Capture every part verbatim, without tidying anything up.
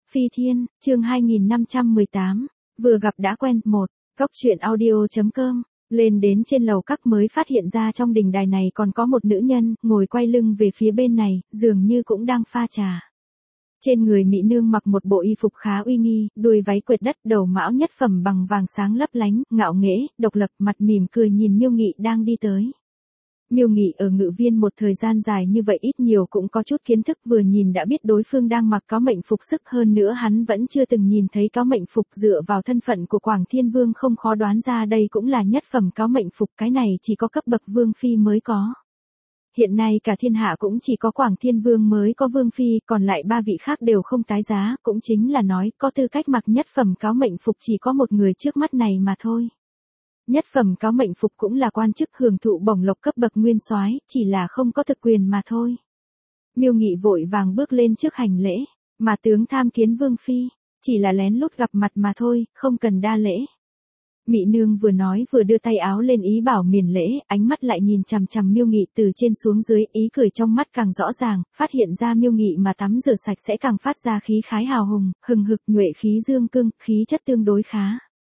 Phi Thiên, chương hai nghìn năm trăm mười tám, vừa gặp đã quen, một, góc truyện audio chấm com, lên đến trên lầu các mới phát hiện ra trong đình đài này còn có một nữ nhân, ngồi quay lưng về phía bên này, dường như cũng đang pha trà. Trên người mỹ nương mặc một bộ y phục khá uy nghi, đuôi váy quệt đất, đầu mão nhất phẩm bằng vàng sáng lấp lánh, ngạo nghễ, độc lập, mặt mỉm cười nhìn Miêu Nghị đang đi tới. Miêu Nghị ở Ngự Viên một thời gian dài như vậy ít nhiều cũng có chút kiến thức, vừa nhìn đã biết đối phương đang mặc cáo mệnh phục sức, hơn nữa hắn vẫn chưa từng nhìn thấy cáo mệnh phục, dựa vào thân phận của Quảng Thiên Vương không khó đoán ra đây cũng là nhất phẩm cáo mệnh phục, cái này chỉ có cấp bậc vương phi mới có. Hiện nay cả thiên hạ cũng chỉ có Quảng Thiên Vương mới có vương phi, còn lại ba vị khác đều không tái giá, cũng chính là nói có tư cách mặc nhất phẩm cáo mệnh phục chỉ có một người trước mắt này mà thôi. Nhất phẩm cáo mệnh phục cũng là quan chức hưởng thụ bổng lộc cấp bậc nguyên soái, chỉ là không có thực quyền mà thôi. Miêu Nghị vội vàng bước lên trước hành lễ, mà tướng tham kiến vương phi, chỉ là lén lút gặp mặt mà thôi, không cần đa lễ. Mị nương vừa nói vừa đưa tay áo lên ý bảo miền lễ, ánh mắt lại nhìn chằm chằm Miêu Nghị từ trên xuống dưới, ý cười trong mắt càng rõ ràng, phát hiện ra Miêu Nghị mà tắm rửa sạch sẽ càng phát ra khí khái hào hùng, hừng hực nhuệ khí dương cương, khí chất tương đối khá.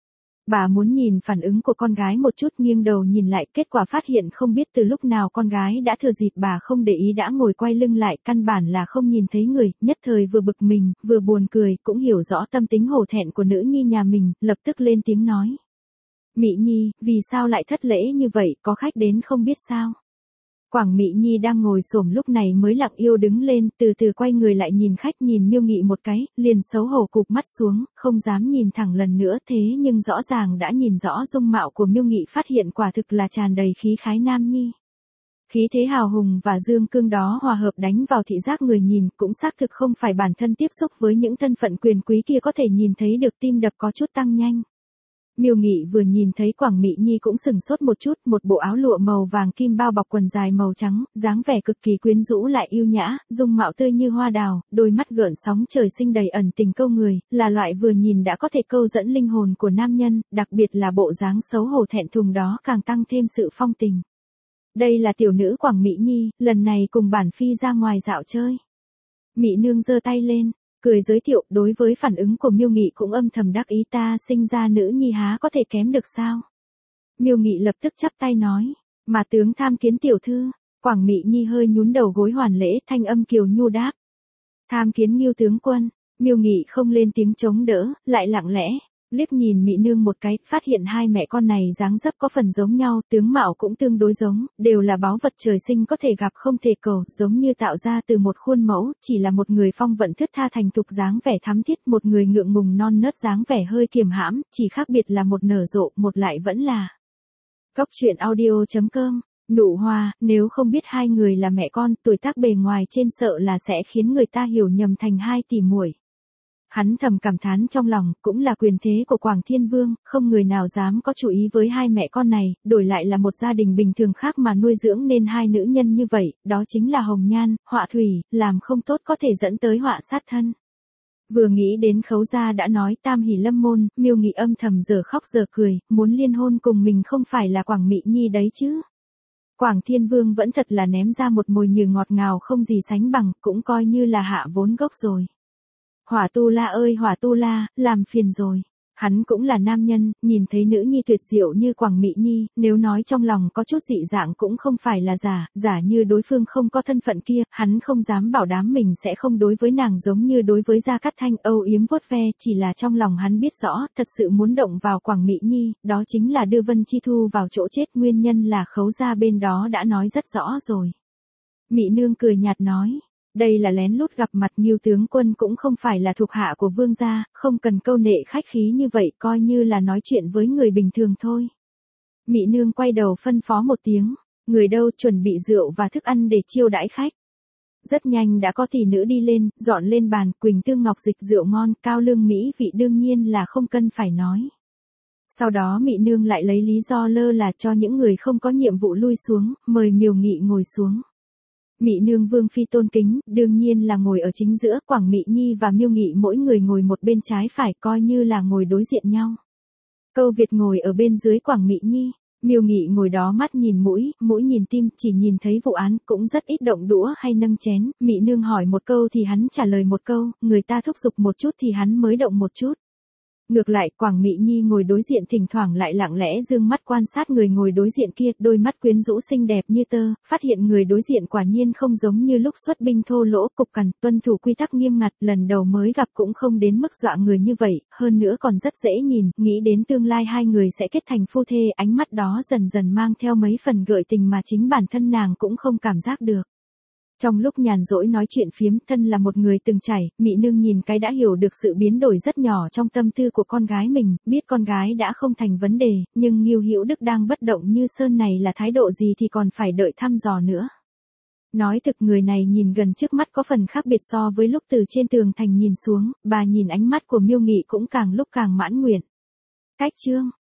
Bà muốn nhìn phản ứng của con gái một chút, nghiêng đầu nhìn lại, kết quả phát hiện không biết từ lúc nào con gái đã thừa dịp bà không để ý đã ngồi quay lưng lại, căn bản là không nhìn thấy người, nhất thời vừa bực mình, vừa buồn cười, cũng hiểu rõ tâm tính hổ thẹn của nữ nhi nhà mình, lập tức lên tiếng nói. Mị Nhi, vì sao lại thất lễ như vậy, có khách đến không biết sao? Quảng Mị Nhi đang ngồi xổm lúc này mới lặng yêu đứng lên, từ từ quay người lại nhìn khách, nhìn Miêu Nghị một cái, liền xấu hổ cụp mắt xuống, không dám nhìn thẳng lần nữa, thế nhưng rõ ràng đã nhìn rõ dung mạo của Miêu Nghị, phát hiện quả thực là tràn đầy khí khái nam nhi. Khí thế hào hùng và dương cương đó hòa hợp đánh vào thị giác người nhìn, cũng xác thực không phải bản thân tiếp xúc với những thân phận quyền quý kia có thể nhìn thấy được, tim đập có chút tăng nhanh. Miêu Nghị vừa nhìn thấy Quảng Mị Nhi cũng sừng sốt một chút, một bộ áo lụa màu vàng kim bao bọc quần dài màu trắng, dáng vẻ cực kỳ quyến rũ lại yêu nhã, dung mạo tươi như hoa đào, đôi mắt gợn sóng trời sinh đầy ẩn tình câu người, là loại vừa nhìn đã có thể câu dẫn linh hồn của nam nhân, đặc biệt là bộ dáng xấu hổ thẹn thùng đó càng tăng thêm sự phong tình. Đây là tiểu nữ Quảng Mị Nhi, lần này cùng bản phi ra ngoài dạo chơi. Mị nương giơ tay lên, cười giới thiệu, đối với phản ứng của Miêu Nghị cũng âm thầm đắc ý, ta sinh ra nữ nhi há có thể kém được sao? Miêu Nghị lập tức chắp tay nói, mà tướng tham kiến tiểu thư. Quảng Mị Nhi hơi nhún đầu gối hoàn lễ, thanh âm kiều nhu đáp. Tham kiến Ngưu tướng quân. Miêu Nghị không lên tiếng chống đỡ, lại lặng lẽ liếc nhìn Mị nương một cái, phát hiện hai mẹ con này dáng dấp có phần giống nhau, tướng mạo cũng tương đối giống, đều là báu vật trời sinh có thể gặp không thể cầu, giống như tạo ra từ một khuôn mẫu, chỉ là một người phong vận thướt tha thành thục dáng vẻ thắm thiết, một người ngượng ngùng non nớt dáng vẻ hơi kiềm hãm, chỉ khác biệt là một nở rộ, một lại vẫn là. Góc truyện audio chấm com, nụ hoa, nếu không biết hai người là mẹ con, tuổi tác bề ngoài trên sợ là sẽ khiến người ta hiểu nhầm thành hai tỷ muội. Hắn thầm cảm thán trong lòng, cũng là quyền thế của Quảng Thiên Vương, không người nào dám có chủ ý với hai mẹ con này, đổi lại là một gia đình bình thường khác mà nuôi dưỡng nên hai nữ nhân như vậy, đó chính là hồng nhan, họa thủy, làm không tốt có thể dẫn tới họa sát thân. Vừa nghĩ đến Khấu gia đã nói tam hỷ lâm môn, Miêu Nghị âm thầm giờ khóc giờ cười, muốn liên hôn cùng mình không phải là Quảng Mị Nhi đấy chứ. Quảng Thiên Vương vẫn thật là ném ra một mồi nhử ngọt ngào không gì sánh bằng, cũng coi như là hạ vốn gốc rồi. Hỏa Tu La ơi Hỏa Tu La, làm phiền rồi. Hắn cũng là nam nhân, nhìn thấy nữ nhi tuyệt diệu như Quảng Mị Nhi, nếu nói trong lòng có chút dị dạng cũng không phải là giả, giả như đối phương không có thân phận kia, hắn không dám bảo đảm mình sẽ không đối với nàng giống như đối với Gia Cát Thanh, âu yếm vuốt ve, chỉ là trong lòng hắn biết rõ, thật sự muốn động vào Quảng Mị Nhi, đó chính là đưa Vân Chi Thu vào chỗ chết, nguyên nhân là Khấu gia bên đó đã nói rất rõ rồi. Mị nương cười nhạt nói. Đây là lén lút gặp mặt, Ngưu tướng quân cũng không phải là thuộc hạ của vương gia, không cần câu nệ khách khí như vậy, coi như là nói chuyện với người bình thường thôi. Mị nương quay đầu phân phó một tiếng, người đâu chuẩn bị rượu và thức ăn để chiêu đãi khách. Rất nhanh đã có tỷ nữ đi lên, dọn lên bàn, Quỳnh Tương Ngọc Dịch rượu ngon, cao lương mỹ vị đương nhiên là không cần phải nói. Sau đó Mị nương lại lấy lý do lơ là cho những người không có nhiệm vụ lui xuống, mời Miêu Nghị ngồi xuống. Mị nương vương phi tôn kính, đương nhiên là ngồi ở chính giữa, Quảng Mị Nhi và Miêu Nghị mỗi người ngồi một bên trái phải, coi như là ngồi đối diện nhau. Câu Việt ngồi ở bên dưới Quảng Mị Nhi, Miêu Nghị ngồi đó mắt nhìn mũi, mũi nhìn tim, chỉ nhìn thấy vụ án, cũng rất ít động đũa hay nâng chén, Mị Nương hỏi một câu thì hắn trả lời một câu, người ta thúc giục một chút thì hắn mới động một chút. Ngược lại, Quảng Mị Nhi ngồi đối diện thỉnh thoảng lại lặng lẽ dương mắt quan sát người ngồi đối diện kia, đôi mắt quyến rũ xinh đẹp như tơ, phát hiện người đối diện quả nhiên không giống như lúc xuất binh thô lỗ, cục cằn, tuân thủ quy tắc nghiêm ngặt, lần đầu mới gặp cũng không đến mức dọa người như vậy, hơn nữa còn rất dễ nhìn, nghĩ đến tương lai hai người sẽ kết thành phu thê, ánh mắt đó dần dần mang theo mấy phần gợi tình mà chính bản thân nàng cũng không cảm giác được. Trong lúc nhàn rỗi nói chuyện phiếm, thân là một người từng trải, Mị Nương nhìn cái đã hiểu được sự biến đổi rất nhỏ trong tâm tư của con gái mình, biết con gái đã không thành vấn đề, nhưng Ngưu Hữu Đức đang bất động như sơn này là thái độ gì thì còn phải đợi thăm dò nữa. Nói thực người này nhìn gần trước mắt có phần khác biệt so với lúc từ trên tường thành nhìn xuống, bà nhìn ánh mắt của Miêu Nghị cũng càng lúc càng mãn nguyện. Cách chương